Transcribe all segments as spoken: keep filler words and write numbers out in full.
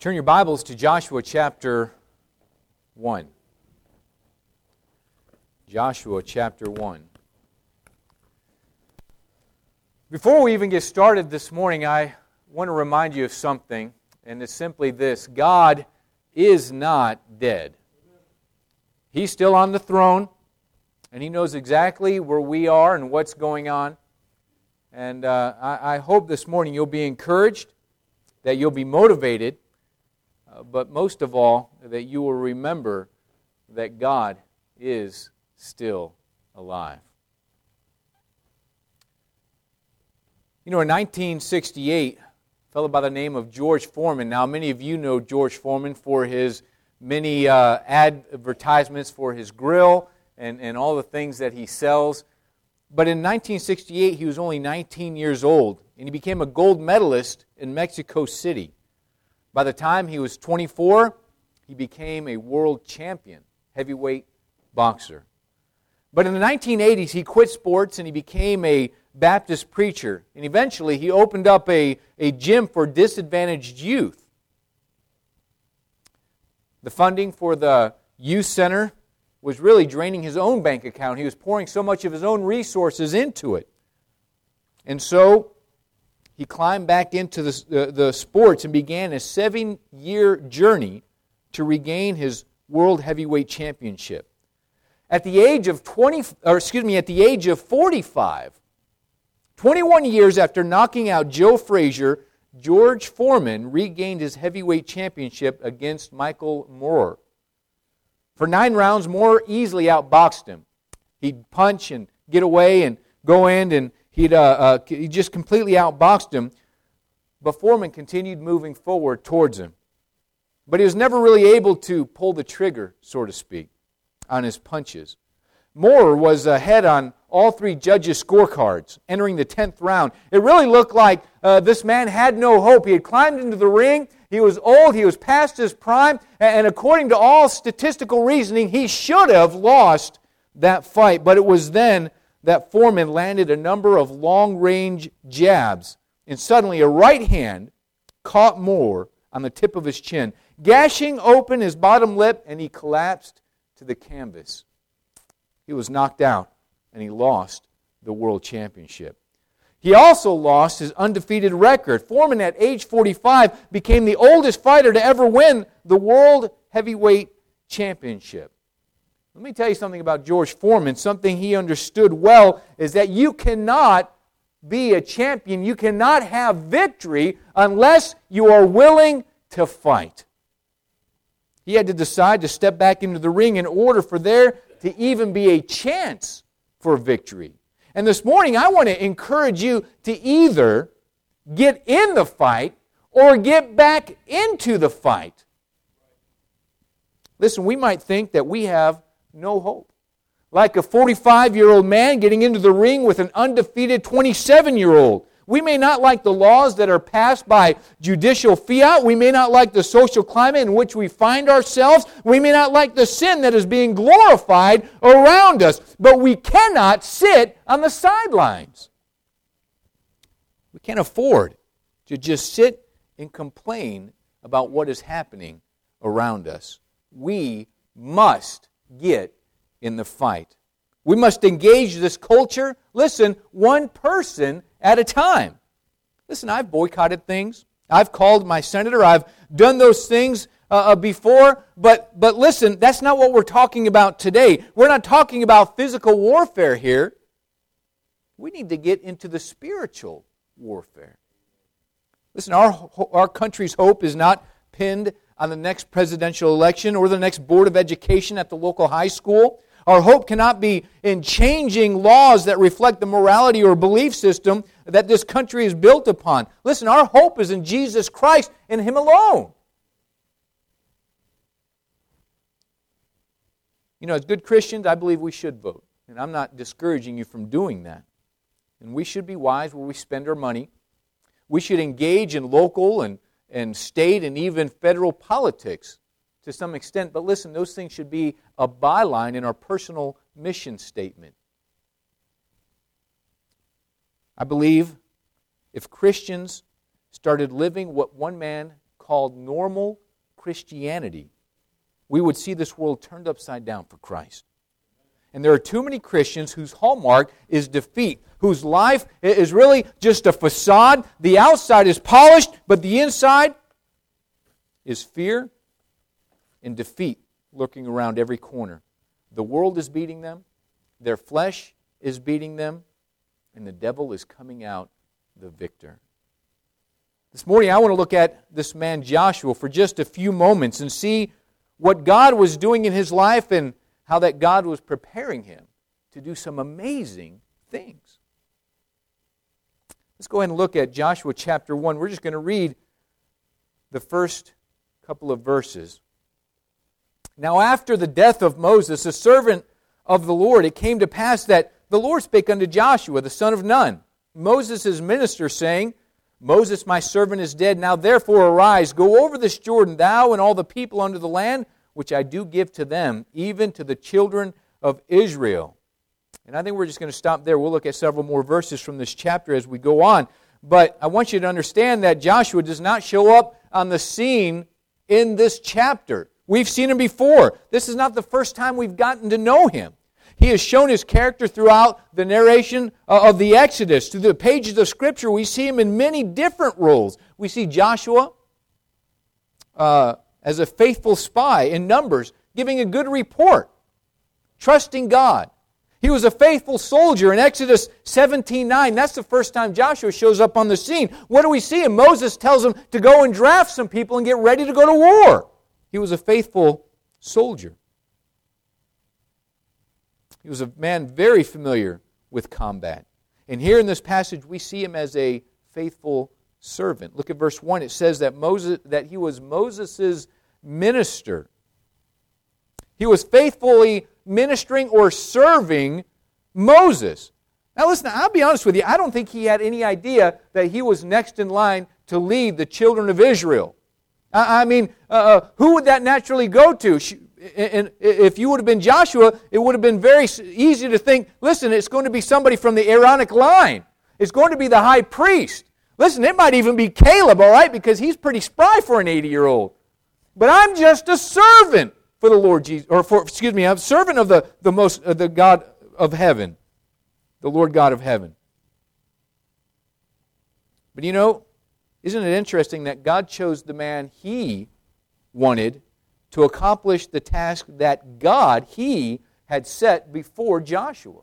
Turn your Bibles to Joshua chapter one. Joshua chapter one. Before we even get started this morning, I want to remind you of something, and it's simply this: God is not dead. He's still on the throne, and He knows exactly where we are and what's going on. And uh, I, I hope this morning you'll be encouraged, that you'll be motivated, uh, but most of all, that you will remember that God is still alive. You know, in nineteen sixty-eight, a fellow by the name of George Foreman. Now, many of you know George Foreman for his many uh, advertisements for his grill and, and all the things that he sells. But in nineteen sixty-eight, he was only nineteen years old, and he became a gold medalist in Mexico City. By the time he was twenty-four, he became a world champion heavyweight boxer. But in the nineteen eighties, he quit sports and he became a Baptist preacher. And eventually, he opened up a, a gym for disadvantaged youth. The funding for the youth center was really draining his own bank account. He was pouring so much of his own resources into it. And so, he climbed back into the, the, the sports and began a seven-year journey to regain his World Heavyweight Championship. At the age of twenty, or excuse me, at the age of forty-five, twenty-one years after knocking out Joe Frazier, George Foreman regained his heavyweight championship against Michael Moorer. For nine rounds, Moorer easily outboxed him. He'd punch and get away and go in, and he'd uh, uh, he just completely outboxed him. But Foreman continued moving forward towards him. But he was never really able to pull the trigger, so to speak, on his punches. Moorer was ahead on all three judges' scorecards entering the tenth round. It really looked like uh, this man had no hope. He had climbed into the ring. He was old. He was past his prime. And according to all statistical reasoning, he should have lost that fight. But it was then that Foreman landed a number of long-range jabs. And suddenly a right hand caught Moorer on the tip of his chin, gashing open his bottom lip, and he collapsed to the canvas. He was knocked out, and he lost the world championship. He also lost his undefeated record. Foreman, at age forty-five, became the oldest fighter to ever win the World Heavyweight Championship. Let me tell you something about George Foreman. Something he understood well is that you cannot be a champion, you cannot have victory unless you are willing to fight. He had to decide to step back into the ring in order for there to even be a chance for victory. And this morning, I want to encourage you to either get in the fight or get back into the fight. Listen, we might think that we have no hope. Like a forty-five-year-old man getting into the ring with an undefeated twenty-seven-year-old. We may not like the laws that are passed by judicial fiat. We may not like the social climate in which we find ourselves. We may not like the sin that is being glorified around us. But we cannot sit on the sidelines. We can't afford to just sit and complain about what is happening around us. We must get in the fight. We must engage this culture, listen, one person at a time. Listen, I've boycotted things. I've called my senator. I've done those things uh, before. But, but listen, that's not what we're talking about today. We're not talking about physical warfare here. We need to get into the spiritual warfare. Listen, our, our country's hope is not pinned on the next presidential election or the next board of education at the local high school. Our hope cannot be in changing laws that reflect the morality or belief system that this country is built upon. Listen, our hope is in Jesus Christ and Him alone. You know, as good Christians, I believe we should vote. And I'm not discouraging you from doing that. And we should be wise where we spend our money. We should engage in local and, and state and even federal politics to some extent. But listen, those things should be a byline in our personal mission statement. I believe if Christians started living what one man called normal Christianity, we would see this world turned upside down for Christ. And there are too many Christians whose hallmark is defeat, whose life is really just a facade. The outside is polished, but the inside is fear and defeat lurking around every corner. The world is beating them, their flesh is beating them, and the devil is coming out the victor. This morning I want to look at this man Joshua for just a few moments and see what God was doing in his life and how that God was preparing him to do some amazing things. Let's go ahead and look at Joshua chapter one. We're just going to read the first couple of verses. Now after the death of Moses, a servant of the Lord, it came to pass that the Lord spake unto Joshua, the son of Nun, Moses' minister, saying, Moses, my servant, is dead. Now therefore arise, go over this Jordan, thou and all the people unto the land, which I do give to them, even to the children of Israel. And I think we're just going to stop there. We'll look at several more verses from this chapter as we go on. But I want you to understand that Joshua does not show up on the scene in this chapter. We've seen him before. This is not the first time we've gotten to know him. He has shown his character throughout the narration of the Exodus. Through the pages of Scripture, we see him in many different roles. We see Joshua uh, as a faithful spy in Numbers, giving a good report, trusting God. He was a faithful soldier in Exodus seventeen nine. That's the first time Joshua shows up on the scene. What do we see him? Moses tells him to go and draft some people and get ready to go to war. He was a faithful soldier. He was a man very familiar with combat. And here in this passage, we see him as a faithful servant. Look at verse one. It says that Moses, that he was Moses' minister. He was faithfully ministering or serving Moses. Now listen, I'll be honest with you. I don't think he had any idea that he was next in line to lead the children of Israel. I, I mean, uh, who would that naturally go to? And if you would have been Joshua, it would have been very easy to think, listen, it's going to be somebody from the Aaronic line. It's going to be the high priest. Listen, it might even be Caleb, all right, because he's pretty spry for an eighty-year-old. But I'm just a servant for the Lord Jesus, or for, excuse me, I'm a servant of the, the most, uh, the God of heaven, the Lord God of heaven. But you know, isn't it interesting that God chose the man He wanted to accomplish the task that God, He, had set before Joshua?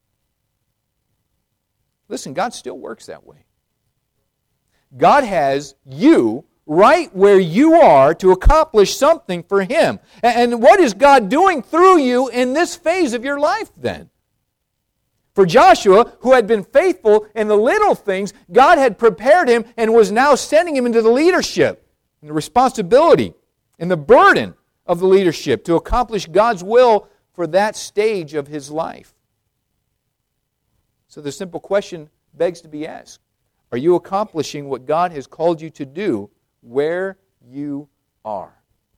Listen, God still works that way. God has you right where you are to accomplish something for Him. And what is God doing through you in this phase of your life then? For Joshua, who had been faithful in the little things, God had prepared him and was now sending him into the leadership and the responsibility and the burden of the leadership to accomplish God's will for that stage of his life. So the simple question begs to be asked. Are you accomplishing what God has called you to do where you are?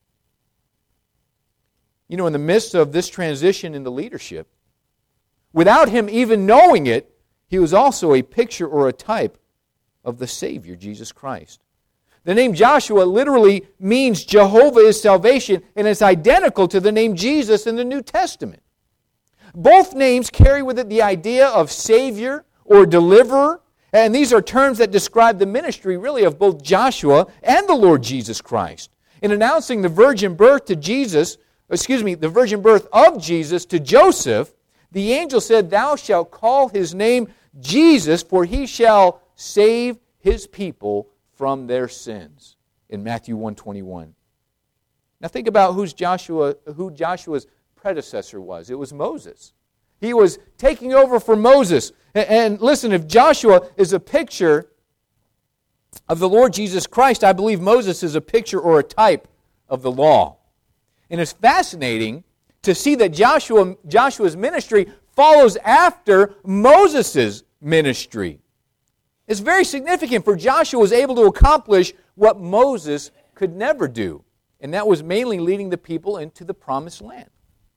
You know, in the midst of this transition into leadership, without him even knowing it, he was also a picture or a type of the Savior, Jesus Christ. The name Joshua literally means Jehovah is salvation, and it's identical to the name Jesus in the New Testament. Both names carry with it the idea of Savior or deliverer, and these are terms that describe the ministry really of both Joshua and the Lord Jesus Christ. In announcing the virgin birth to Jesus, excuse me, the virgin birth of Jesus to Joseph, the angel said, "Thou shalt call his name Jesus, for he shall save his people from their sins," in Matthew one twenty-one. Now think about who's Joshua, who Joshua's predecessor was. It was Moses. He was taking over for Moses. And listen, if Joshua is a picture of the Lord Jesus Christ, I believe Moses is a picture or a type of the law. And it's fascinating to see that Joshua, Joshua's ministry follows after Moses' ministry. It's very significant, for Joshua was able to accomplish what Moses could never do, and that was mainly leading the people into the promised land.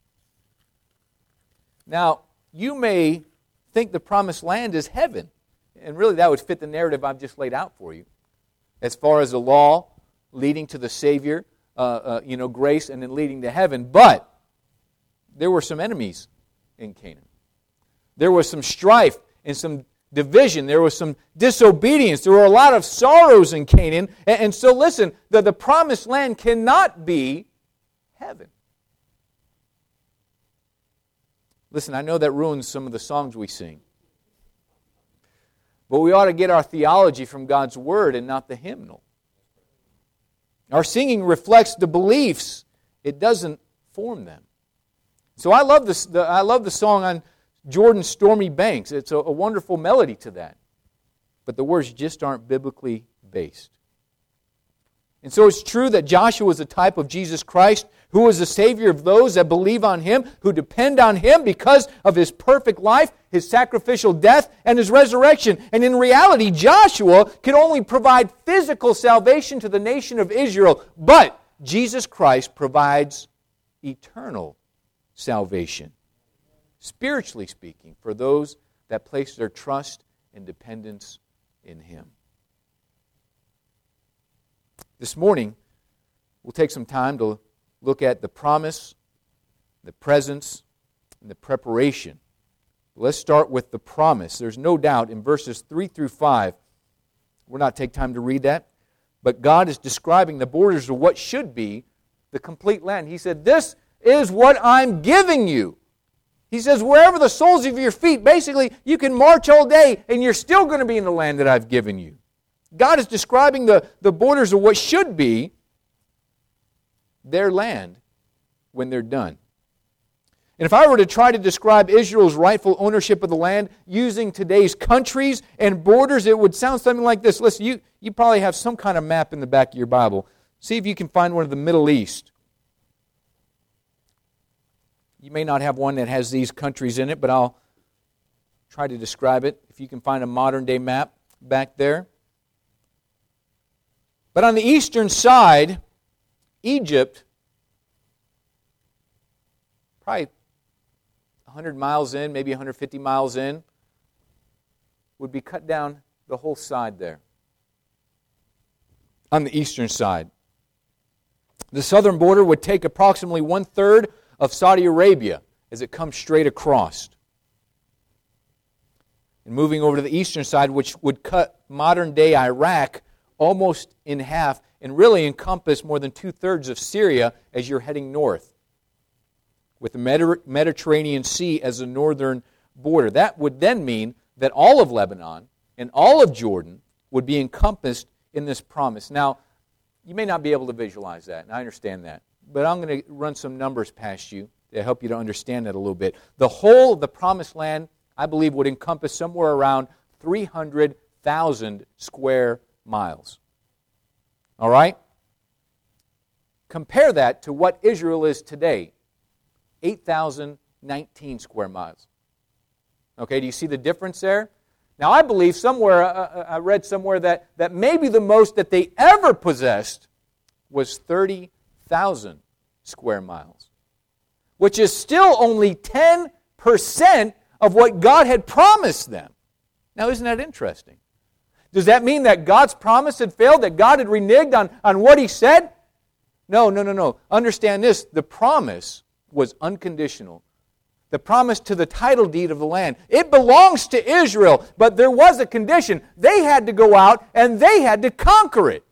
Now, you may think the promised land is heaven, and really that would fit the narrative I've just laid out for you. As far as the law leading to the Savior, uh, uh, you know, grace, and then leading to heaven. But there were some enemies in Canaan. There was some strife and some division. There was some disobedience. There were a lot of sorrows in Canaan. And, and so listen, the, the promised land cannot be heaven. Listen, I know that ruins some of the songs we sing. But we ought to get our theology from God's Word and not the hymnal. Our singing reflects the beliefs. It doesn't form them. So I love this. The, I love the song on Jordan's stormy banks. It's a, a wonderful melody to that. But the words just aren't biblically based. And so it's true that Joshua is a type of Jesus Christ, who is the Savior of those that believe on Him, who depend on Him because of His perfect life, His sacrificial death, and His resurrection. And in reality, Joshua could only provide physical salvation to the nation of Israel, but Jesus Christ provides eternal salvation, spiritually speaking, for those that place their trust and dependence in Him. This morning, we'll take some time to look at the promise, the presence, and the preparation. Let's start with the promise. There's no doubt in verses three through five, we'll not take time to read that, but God is describing the borders of what should be the complete land. He said, this is what I'm giving you. He says, wherever the soles of your feet, basically, you can march all day and you're still going to be in the land that I've given you. God is describing the, the borders of what should be their land when they're done. And if I were to try to describe Israel's rightful ownership of the land using today's countries and borders, it would sound something like this. Listen, you, you probably have some kind of map in the back of your Bible. See if you can find one of the Middle East. You may not have one that has these countries in it, but I'll try to describe it. If you can find a modern-day map back there. But on the eastern side, Egypt, probably one hundred miles in, maybe one hundred fifty miles in, would be cut down the whole side there. On the eastern side. The southern border would take approximately one-third of Saudi Arabia as it comes straight across. And moving over to the eastern side, which would cut modern-day Iraq almost in half and really encompass more than two-thirds of Syria as you're heading north, with the Medi- Mediterranean Sea as the northern border. That would then mean that all of Lebanon and all of Jordan would be encompassed in this promise. Now, you may not be able to visualize that, and I understand that, but I'm going to run some numbers past you to help you to understand that a little bit. The whole of the promised land, I believe, would encompass somewhere around three hundred thousand square miles. All right? Compare that to what Israel is today, eight thousand nineteen square miles. Okay, do you see the difference there? Now, I believe somewhere, uh, I read somewhere that, that maybe the most that they ever possessed was thirty thousand square miles, which is still only ten percent of what God had promised them. Now, isn't that interesting? Does that mean that God's promise had failed, that God had reneged on, on what He said? No, no, no, no. Understand this, the promise was unconditional. The promise to the title deed of the land. It belongs to Israel, but there was a condition. They had to go out and they had to conquer it.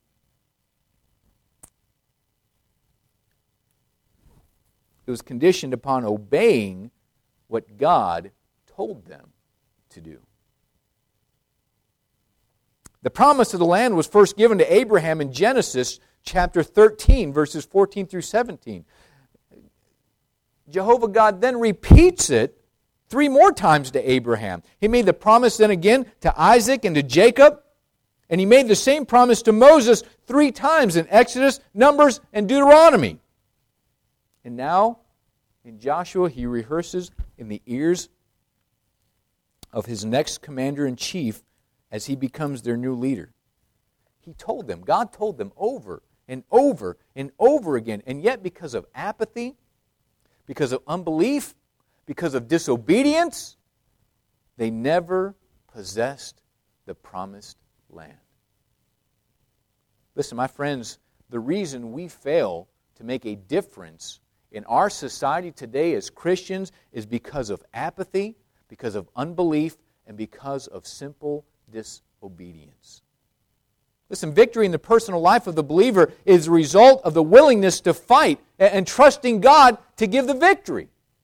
It was conditioned upon obeying what God told them to do. The promise of the land was first given to Abraham in Genesis chapter thirteen, verses fourteen through seventeen. Jehovah God then repeats it three more times to Abraham. He made the promise then again to Isaac and to Jacob, and He made the same promise to Moses three times in Exodus, Numbers, and Deuteronomy. And now, in Joshua, He rehearses in the ears of his next commander-in-chief as he becomes their new leader. He told them, God told them over and over and over again, and yet because of apathy, because of unbelief, because of disobedience, they never possessed the promised land. Listen, my friends, the reason we fail to make a difference in our society today as Christians is because of apathy, because of unbelief, and because of simple disobedience. Listen, victory in the personal life of the believer is a result of the willingness to fight and trusting God to give the victory.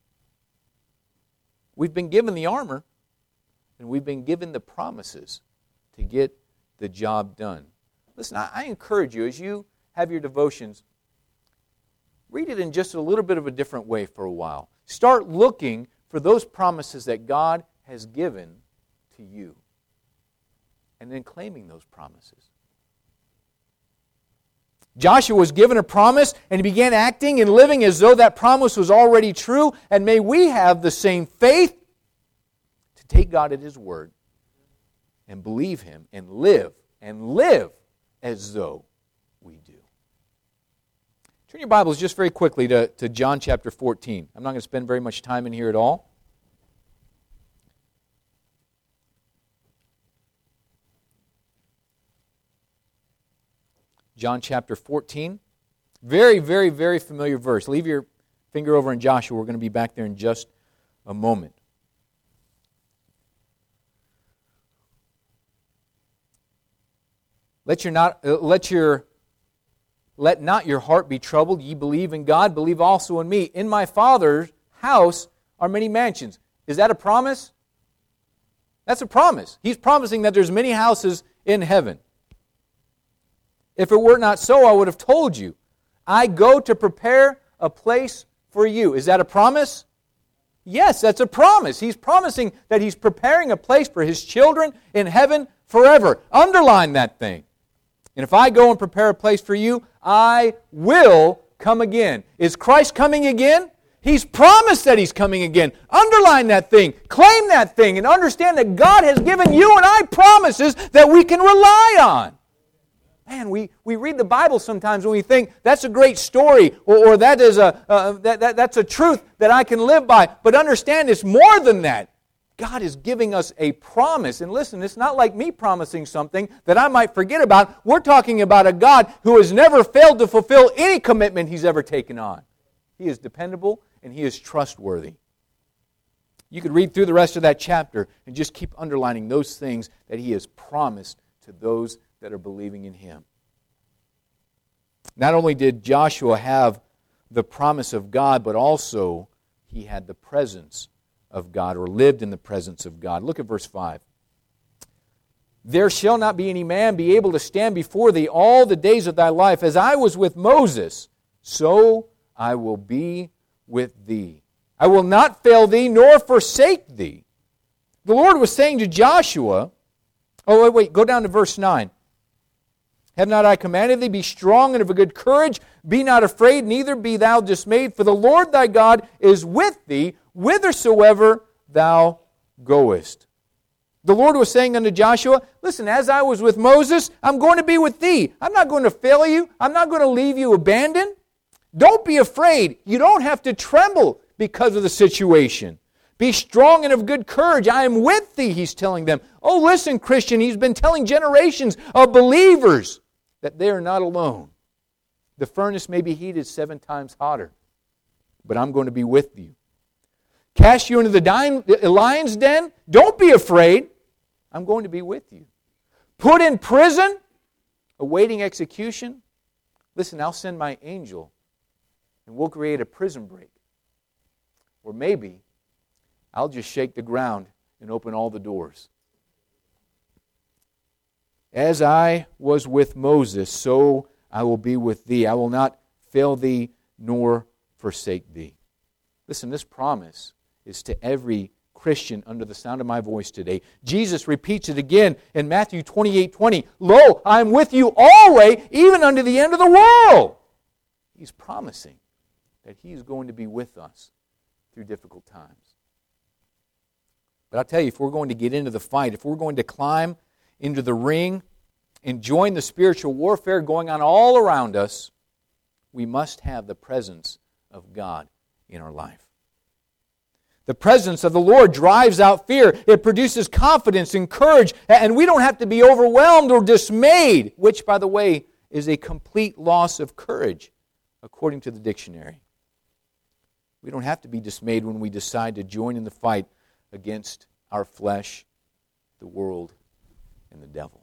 We've been given the armor, and we've been given the promises to get the job done. Listen, I, I encourage you, as you have your devotions, read it in just a little bit of a different way for a while. Start looking for those promises that God has given to you, and then claiming those promises. Joshua was given a promise, and he began acting and living as though that promise was already true. And may we have the same faith to take God at His word and believe Him and live and live as though we do. Turn your Bibles just very quickly to, to John chapter fourteen. I'm not going to spend very much time in here at all. John chapter fourteen. Very, very, very familiar verse. Leave your finger over in Joshua. We're going to be back there in just a moment. Let your not uh, let your let not your heart be troubled. Ye believe in God, believe also in me. In my Father's house are many mansions. Is that a promise? That's a promise. He's promising that there's many houses in heaven. If it were not so, I would have told you. I go to prepare a place for you. Is that a promise? Yes, that's a promise. He's promising that He's preparing a place for His children in heaven forever. Underline that thing. And if I go and prepare a place for you, I will come again. Is Christ coming again? He's promised that He's coming again. Underline that thing. Claim that thing. And understand that God has given you and I promises that we can rely on. Man, we, we read the Bible sometimes and we think that's a great story or, or that is a uh, that, that that's a truth that I can live by. But understand it's more than that. God is giving us a promise. And listen, it's not like me promising something that I might forget about. We're talking about a God who has never failed to fulfill any commitment He's ever taken on. He is dependable and He is trustworthy. You could read through the rest of that chapter and just keep underlining those things that He has promised to those that are believing in Him. Not only did Joshua have the promise of God, but also he had the presence of God, or lived in the presence of God. Look at verse five. There shall not be any man be able to stand before thee all the days of thy life. As I was with Moses, so I will be with thee. I will not fail thee, nor forsake thee. The Lord was saying to Joshua, oh, wait, wait, go down to verse nine. Have not I commanded thee, be strong and of a good courage, be not afraid, neither be thou dismayed, for the Lord thy God is with thee, whithersoever thou goest. The Lord was saying unto Joshua, listen, as I was with Moses, I'm going to be with thee. I'm not going to fail you. I'm not going to leave you abandoned. Don't be afraid. You don't have to tremble because of the situation. Be strong and of good courage. I am with thee, he's telling them. Oh, listen, Christian, he's been telling generations of believers that they are not alone. The furnace may be heated seven times hotter, but I'm going to be with you. Cast you into the lion's den? Don't be afraid. I'm going to be with you. Put in prison, awaiting execution? Listen, I'll send my angel, and we'll create a prison break. Or maybe I'll just shake the ground and open all the doors. As I was with Moses, so I will be with thee. I will not fail thee nor forsake thee. Listen, this promise is to every Christian under the sound of my voice today. Jesus repeats it again in Matthew twenty-eight twenty. Lo, I am with you always, even unto the end of the world. He's promising that He is going to be with us through difficult times. But I'll tell you, if we're going to get into the fight, if we're going to climb into the ring and join the spiritual warfare going on all around us, we must have the presence of God in our life. The presence of the Lord drives out fear. It produces confidence and courage, and we don't have to be overwhelmed or dismayed, which, by the way, is a complete loss of courage, according to the dictionary. We don't have to be dismayed when we decide to join in the fight against our flesh, the world, and the devil.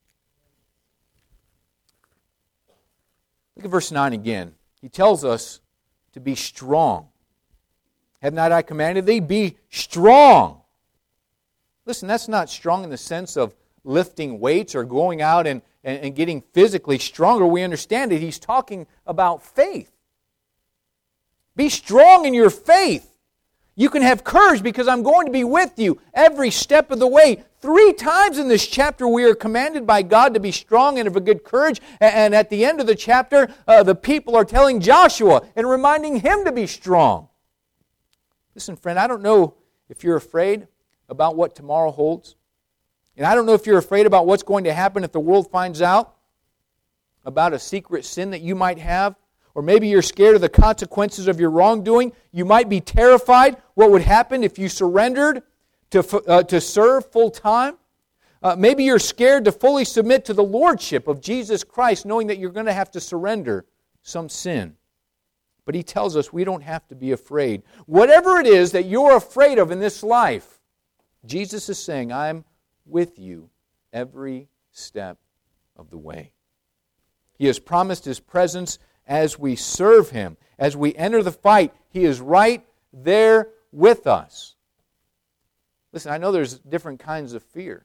Look at verse nine again. He tells us to be strong. Have not I commanded thee? Be strong. Listen, that's not strong in the sense of lifting weights or going out and, and, and getting physically stronger. We understand it. He's talking about faith. Be strong in your faith. You can have courage because I'm going to be with you every step of the way. Three times in this chapter we are commanded by God to be strong and of a good courage. And at the end of the chapter, uh, the people are telling Joshua and reminding him to be strong. Listen, friend, I don't know if you're afraid about what tomorrow holds. And I don't know if you're afraid about what's going to happen if the world finds out about a secret sin that you might have. Or maybe you're scared of the consequences of your wrongdoing. You might be terrified what would happen if you surrendered to, uh, to serve full time. Uh, maybe you're scared to fully submit to the lordship of Jesus Christ, knowing that you're going to have to surrender some sin. But he tells us we don't have to be afraid. Whatever it is that you're afraid of in this life, Jesus is saying, I'm with you every step of the way. He has promised His presence as we serve Him. As we enter the fight, He is right there with us. Listen, I know there's different kinds of fear.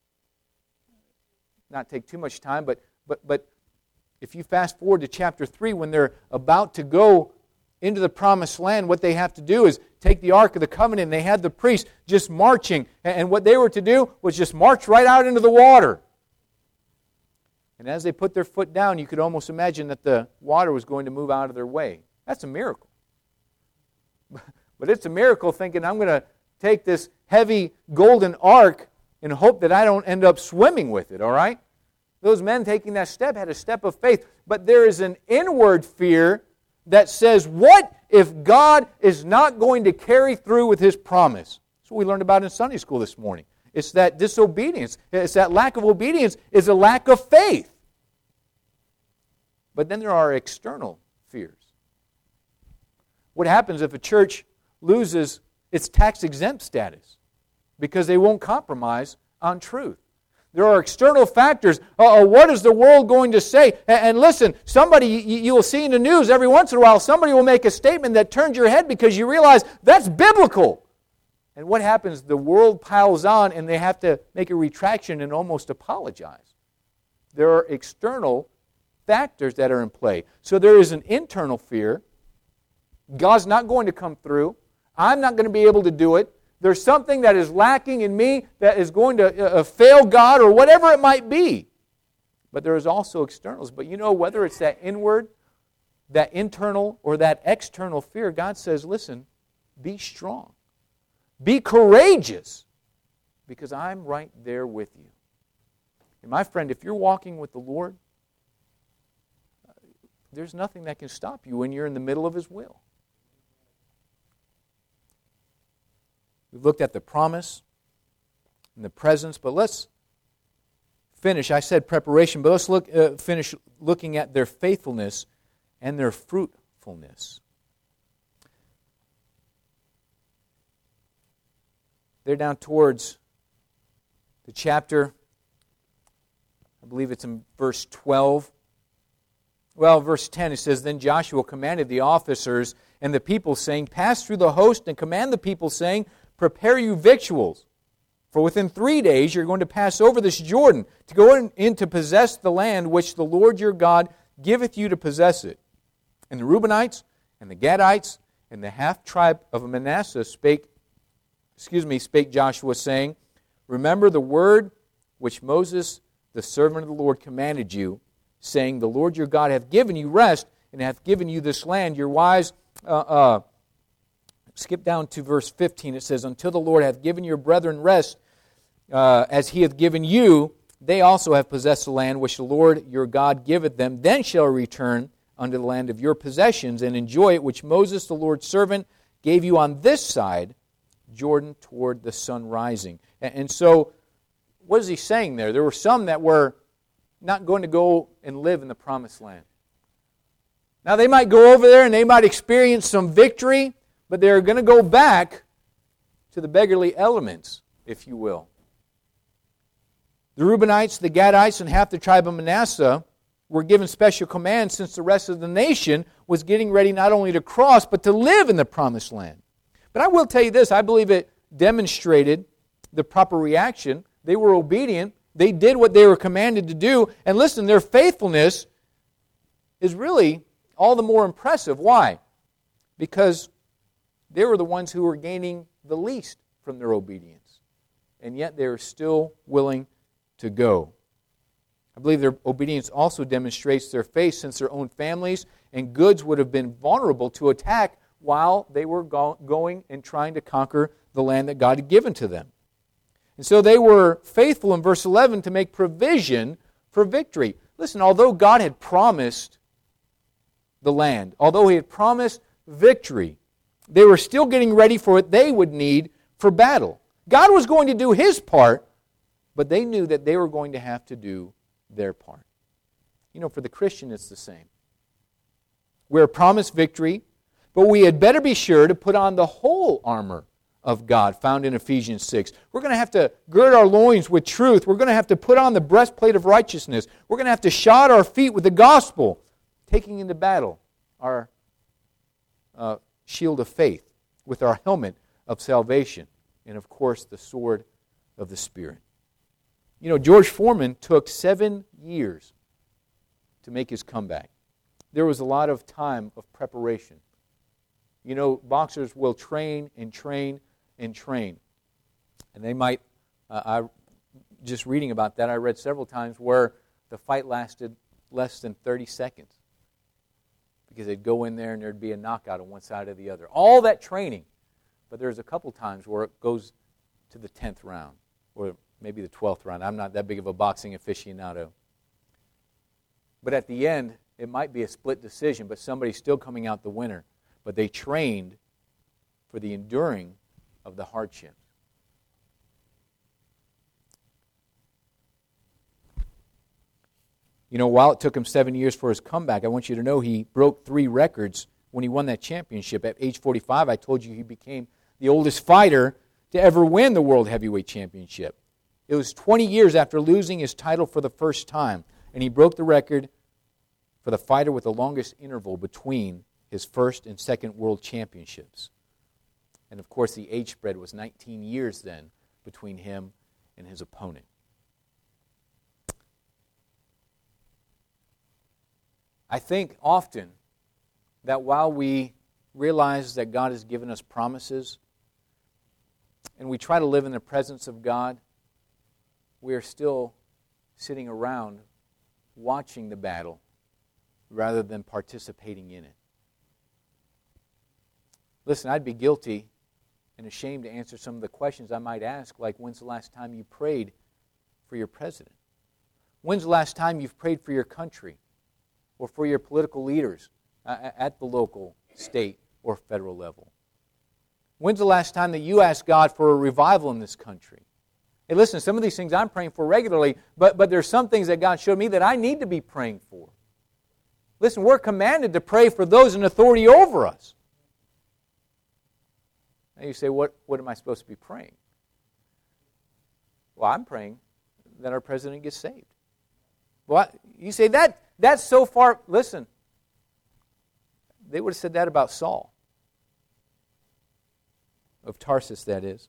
Not take too much time, but but but if you fast forward to chapter three, when they're about to go into the promised land, what they have to do is take the Ark of the Covenant, and they had the priests just marching, and what they were to do was just march right out into the water. And as they put their foot down, you could almost imagine that the water was going to move out of their way. That's a miracle. But it's a miracle thinking, I'm going to take this heavy golden ark and hope that I don't end up swimming with it, all right? Those men taking that step had a step of faith. But there is an inward fear that says, what if God is not going to carry through with His promise? That's what we learned about in Sunday school this morning. It's that disobedience. It's that lack of obedience is a lack of faith. But then there are external fears. What happens if a church loses its tax-exempt status because they won't compromise on truth? There are external factors. Uh-oh, what is the world going to say? And, and listen, somebody, you, you will see in the news every once in a while, somebody will make a statement that turns your head because you realize that's biblical. And what happens? The world piles on and they have to make a retraction and almost apologize. There are external factors that are in play. So there is an internal fear. God's not going to come through. I'm not going to be able to do it. There's something that is lacking in me that is going to uh, fail God or whatever it might be. But there is also externals. But you know, whether it's that inward, that internal, or that external fear, God says, listen, be strong. Be courageous, because I'm right there with you. And my friend, if you're walking with the Lord, there's nothing that can stop you when you're in the middle of His will. We've looked at the promise and the presence, but let's finish. I said preparation, but let's look uh, finish looking at their faithfulness and their fruitfulness. They're down towards the chapter, I believe it's in verse twelve. Well, verse ten, it says, Then Joshua commanded the officers and the people, saying, Pass through the host and command the people, saying, Prepare you victuals, for within three days you're going to pass over this Jordan, to go in, in to possess the land which the Lord your God giveth you to possess it. And the Reubenites and the Gadites and the half-tribe of Manasseh spake, excuse me, spake Joshua, saying, Remember the word which Moses, the servant of the Lord, commanded you, saying, The Lord your God hath given you rest, and hath given you this land. Your wives, uh, uh, skip down to verse fifteen. It says, Until the Lord hath given your brethren rest, uh, as He hath given you, they also have possessed the land which the Lord your God giveth them. Then shall return unto the land of your possessions, and enjoy it, which Moses, the Lord's servant, gave you on this side Jordan toward the sun rising. And, and so, what is he saying there? There were some that were not going to go and live in the promised land. Now they might go over there and they might experience some victory, but they're going to go back to the beggarly elements, if you will. The Reubenites, the Gadites, and half the tribe of Manasseh were given special commands since the rest of the nation was getting ready not only to cross, but to live in the promised land. But I will tell you this, I believe it demonstrated the proper reaction. They were obedient. They did what they were commanded to do. And listen, their faithfulness is really all the more impressive. Why? Because they were the ones who were gaining the least from their obedience. And yet they were still willing to go. I believe their obedience also demonstrates their faith, since their own families and goods would have been vulnerable to attack while they were go- going and trying to conquer the land that God had given to them. And so they were faithful in verse eleven to make provision for victory. Listen, although God had promised the land, although He had promised victory, they were still getting ready for what they would need for battle. God was going to do His part, but they knew that they were going to have to do their part. You know, for the Christian, it's the same. We're promised victory, but we had better be sure to put on the whole armor of God found in Ephesians six. We're going to have to gird our loins with truth. We're going to have to put on the breastplate of righteousness. We're going to have to shod our feet with the gospel, taking into battle our uh, shield of faith with our helmet of salvation, and of course the sword of the Spirit. You know, George Foreman took seven years to make his comeback. There was a lot of time of preparation. You know, boxers will train and train and train. And they might, uh, I just reading about that, I read several times where the fight lasted less than thirty seconds. Because they'd go in there and there'd be a knockout on one side or the other. All that training. But there's a couple times where it goes to the tenth round, or maybe the twelfth round. I'm not that big of a boxing aficionado. But at the end, it might be a split decision, but somebody's still coming out the winner. But they trained for the enduring of the hardship. You know, while it took him seven years for his comeback, I want you to know he broke three records when he won that championship. At age forty-five, I told you he became the oldest fighter to ever win the World Heavyweight Championship. It was twenty years after losing his title for the first time, and he broke the record for the fighter with the longest interval between his first and second world championships. And of course, the age spread was nineteen years then between him and his opponent. I think often that while we realize that God has given us promises and we try to live in the presence of God, we are still sitting around watching the battle rather than participating in it. Listen, I'd be guilty and ashamed to answer some of the questions I might ask, like, when's the last time you prayed for your president? When's the last time you've prayed for your country or for your political leaders uh, at the local, state, or federal level? When's the last time that you asked God for a revival in this country? Hey, listen, some of these things I'm praying for regularly, but, but there's some things that God showed me that I need to be praying for. Listen, we're commanded to pray for those in authority over us. Now you say, what, what am I supposed to be praying? Well, I'm praying that our president gets saved. Well, you say, that that's so far. Listen, they would have said that about Saul. Of Tarsus, that is.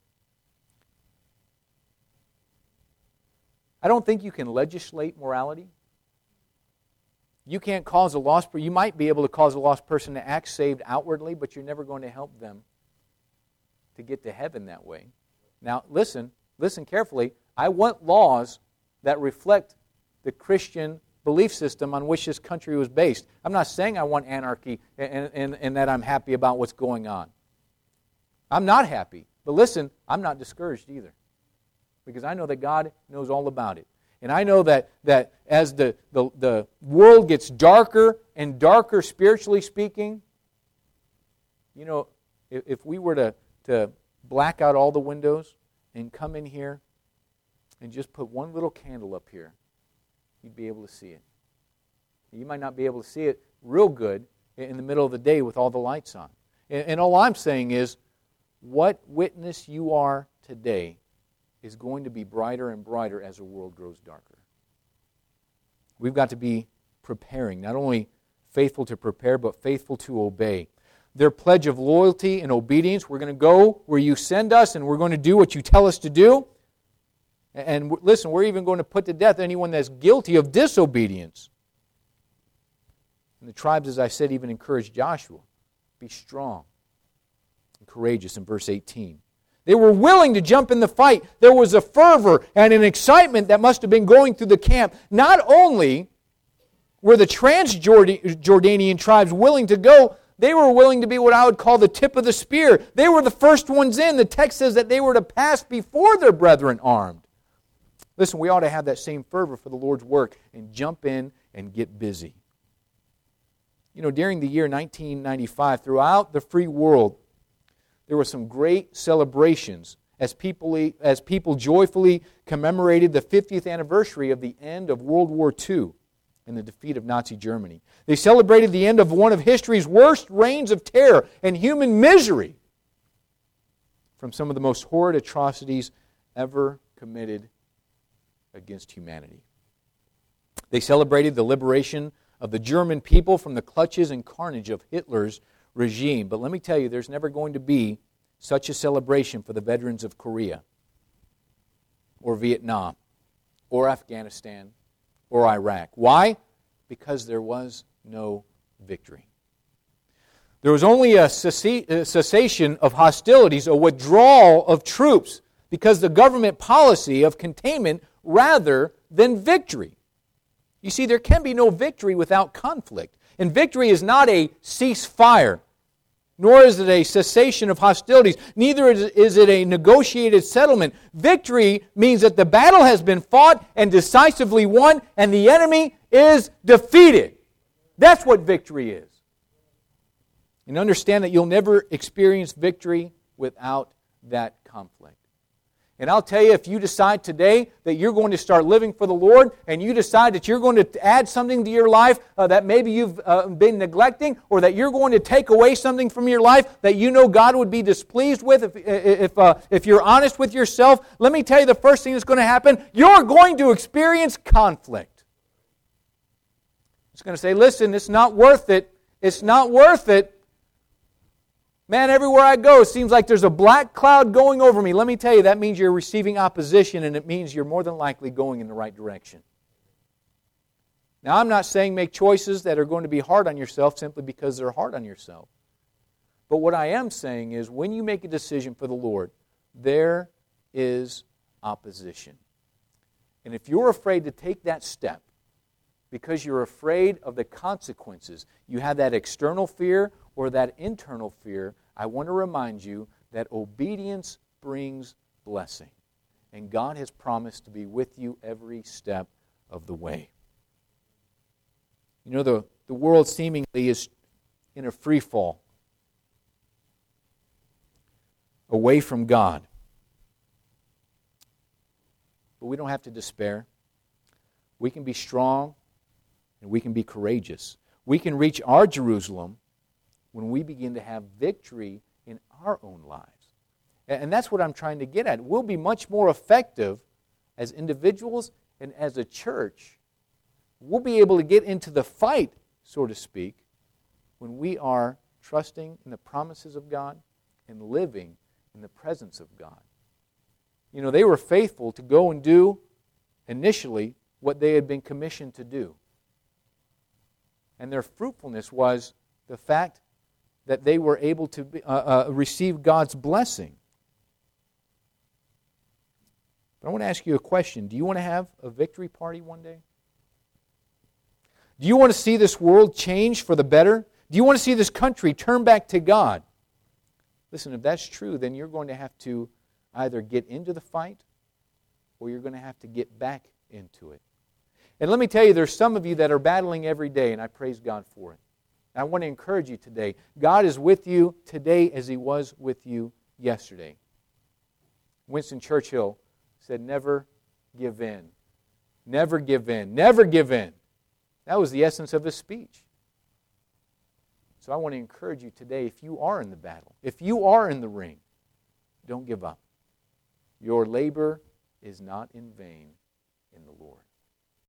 I don't think you can legislate morality. You can't cause a lost person. You might be able to cause a lost person to act saved outwardly, but you're never going to help them to get to heaven that way. Now, listen, listen carefully. I want laws that reflect the Christian belief system on which this country was based. I'm not saying I want anarchy and, and, and that I'm happy about what's going on. I'm not happy. But listen, I'm not discouraged either. Because I know that God knows all about it. And I know that, that as the, the, the world gets darker and darker spiritually speaking, you know, if, if we were to, to black out all the windows and come in here and just put one little candle up here, you'd be able to see it. You might not be able to see it real good in the middle of the day with all the lights on. And all I'm saying is, what witness you are today is going to be brighter and brighter as the world grows darker. We've got to be preparing, not only faithful to prepare, but faithful to obey. Their pledge of loyalty and obedience, we're going to go where you send us, and we're going to do what you tell us to do. And listen, we're even going to put to death anyone that's guilty of disobedience. And the tribes, as I said, even encouraged Joshua, be strong and courageous in verse eighteen. They were willing to jump in the fight. There was a fervor and an excitement that must have been going through the camp. Not only were the Transjordanian tribes willing to go, they were willing to be what I would call the tip of the spear. They were the first ones in. The text says that they were to pass before their brethren armed. Listen, we ought to have that same fervor for the Lord's work and jump in and get busy. You know, during the year nineteen ninety-five, throughout the free world, there were some great celebrations as people, as people joyfully commemorated the fiftieth anniversary of the end of World War Two and the defeat of Nazi Germany. They celebrated the end of one of history's worst reigns of terror and human misery from some of the most horrid atrocities ever committed against humanity. They celebrated the liberation of the German people from the clutches and carnage of Hitler's regime. But let me tell you, there's never going to be such a celebration for the veterans of Korea or Vietnam or Afghanistan or Iraq. Why? Because there was no victory. There was only a cessation of hostilities, a withdrawal of troops, because the government policy of containment rather than victory. You see, there can be no victory without conflict. And victory is not a ceasefire, nor is it a cessation of hostilities. Neither is it a negotiated settlement. Victory means that the battle has been fought and decisively won, and the enemy is defeated. That's what victory is. And understand that you'll never experience victory without that conflict. And I'll tell you, if you decide today that you're going to start living for the Lord, and you decide that you're going to add something to your life uh, that maybe you've uh, been neglecting, or that you're going to take away something from your life that you know God would be displeased with if, if, uh, if you're honest with yourself, let me tell you the first thing that's going to happen, you're going to experience conflict. It's going to say, listen, it's not worth it. It's not worth it. Man, everywhere I go, it seems like there's a black cloud going over me. Let me tell you, that means you're receiving opposition, and it means you're more than likely going in the right direction. Now, I'm not saying make choices that are going to be hard on yourself simply because they're hard on yourself. But what I am saying is, when you make a decision for the Lord, there is opposition. And if you're afraid to take that step because you're afraid of the consequences, you have that external fear or that internal fear, I want to remind you that obedience brings blessing. And God has promised to be with you every step of the way. You know, the, the world seemingly is in a free fall away from God. But we don't have to despair. We can be strong and we can be courageous. We can reach our Jerusalem when we begin to have victory in our own lives. And that's what I'm trying to get at. We'll be much more effective as individuals and as a church. We'll be able to get into the fight, so to speak, when we are trusting in the promises of God and living in the presence of God. You know, they were faithful to go and do initially what they had been commissioned to do. And their fruitfulness was the fact that they were able to uh, uh, receive God's blessing. But I want to ask you a question. Do you want to have a victory party one day? Do you want to see this world change for the better? Do you want to see this country turn back to God? Listen, if that's true, then you're going to have to either get into the fight or you're going to have to get back into it. And let me tell you, there's some of you that are battling every day, and I praise God for it. I want to encourage you today. God is with you today as He was with you yesterday. Winston Churchill said, never give in Never give in. Never give in. That was the essence of his speech. So I want to encourage you today, if you are in the battle, if you are in the ring, don't give up. Your labor is not in vain in the Lord.